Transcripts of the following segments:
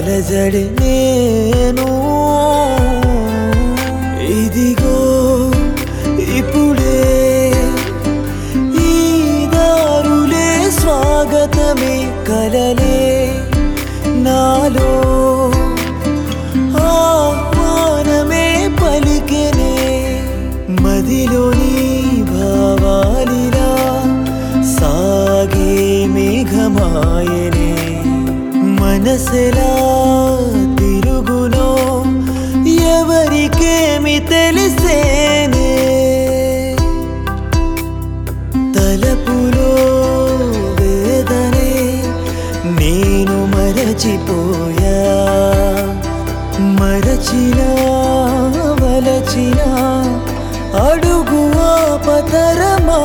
అలజడి నేను ఇదిగో ఇప్పుడే ఈ దారులే స్వాగతమే కలలే నాలో ఆహ్వానమే పలికెనే మదిలోని భావాలిలా సాగే మేఘమాయనే మనసెలా తిరుగునో ఎవరికేమి తెలిసేనే తలపులో వేదనే నేను మరచిపోయా మరచినా వలచినా అడుగు ఆపతరమా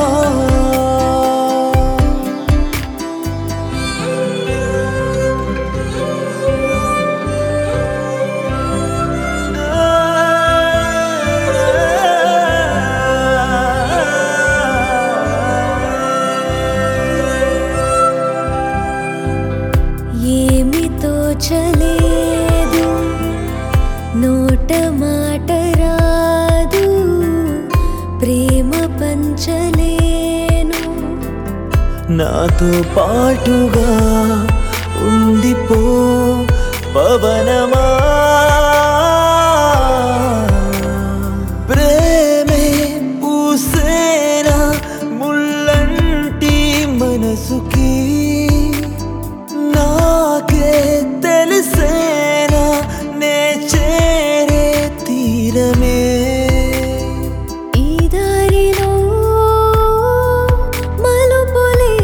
తోచలేదు నోట మాట రాదు ప్రేమ పంచలేను నాతో పాటుగా ఉండిపో పవనమా ప్రేమే పూసేనా ముల్లంటి మనసుకి నాకే తెలిసేనా నే చేరే తీరమే ఈ దారిలో మలుపులే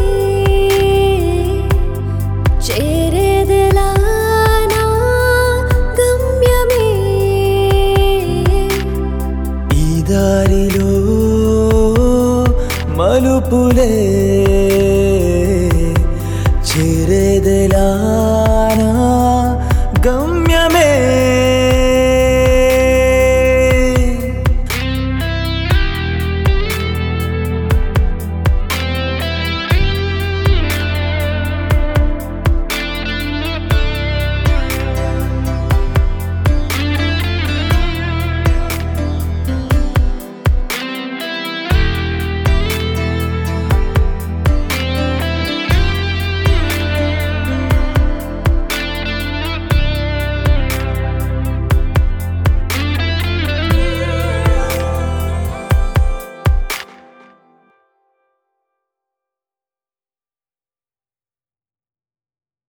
చేరేదెలా నా గమ్యమే ఈ దారిలో మలుపులే చేరేదెలా